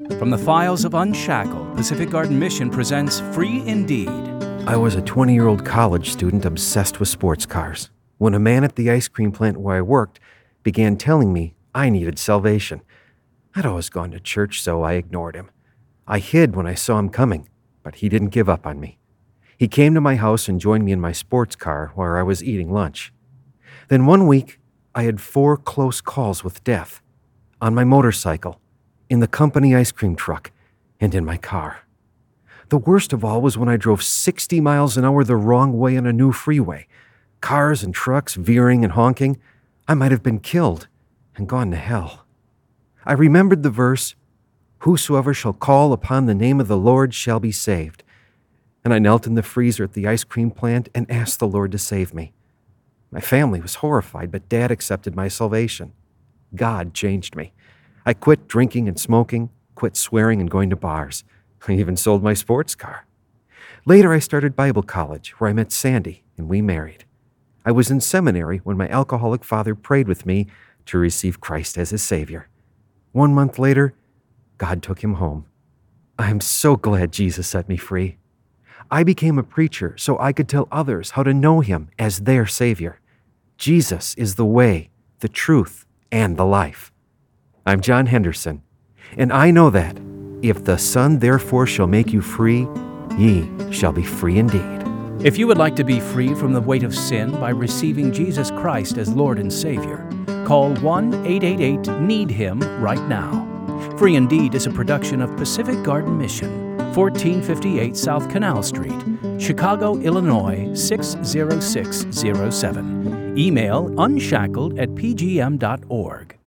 From the files of Unshackled, Pacific Garden Mission presents Free Indeed. I was a 20-year-old college student obsessed with sports cars when a man at the ice cream plant where I worked began telling me I needed salvation. I'd always gone to church, so I ignored him. I hid when I saw him coming, but he didn't give up on me. He came to my house and joined me in my sports car where I was eating lunch. Then one week, I had 4 close calls with death. On my motorcycle, in the company ice cream truck, and in my car. The worst of all was when I drove 60 miles an hour the wrong way on a new freeway. Cars and trucks veering and honking. I might have been killed and gone to hell. I remembered the verse, "Whosoever shall call upon the name of the Lord shall be saved." And I knelt in the freezer at the ice cream plant and asked the Lord to save me. My family was horrified, but Dad accepted my salvation. God changed me. I quit drinking and smoking, quit swearing and going to bars. I even sold my sports car. Later, I started Bible college, where I met Sandy, and we married. I was in seminary when my alcoholic father prayed with me to receive Christ as his Savior. 1 month later, God took him home. I am so glad Jesus set me free. I became a preacher so I could tell others how to know him as their Savior. Jesus is the way, the truth, and the life. I'm John Henderson, and I know that if the Son therefore shall make you free, ye shall be free indeed. If you would like to be free from the weight of sin by receiving Jesus Christ as Lord and Savior, call 1-888-NEED-HIM right now. Free Indeed is a production of Pacific Garden Mission, 1458 South Canal Street, Chicago, Illinois 60607. Email unshackled@pgm.org.